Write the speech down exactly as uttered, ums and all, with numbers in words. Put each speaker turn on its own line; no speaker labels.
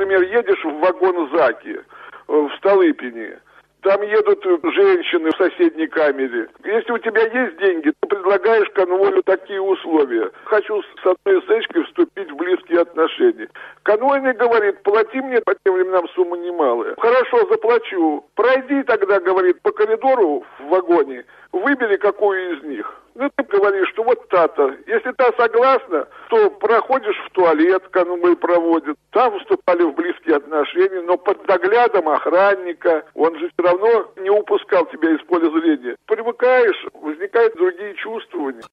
например, едешь в вагон Заки в Столыпине, там едут женщины в соседней камере. Если у тебя есть деньги, ты предлагаешь конвою такие условия. Хочу с одной эсэчкой вступить в близкие отношения. Конвойный говорит, плати мне по тем временам сумма немалая. Хорошо, заплачу. Пройди тогда, говорит, по коридору в вагоне, выбери какую из них. Ну, ты говоришь, что вот та-то. Если та согласна, то проходишь в туалет, конвой проводит. Там вступали в близкие отношения, но под доглядом охранника. Он же все равно не упускал тебя из поля зрения. Привыкаешь, возникают другие чувствования.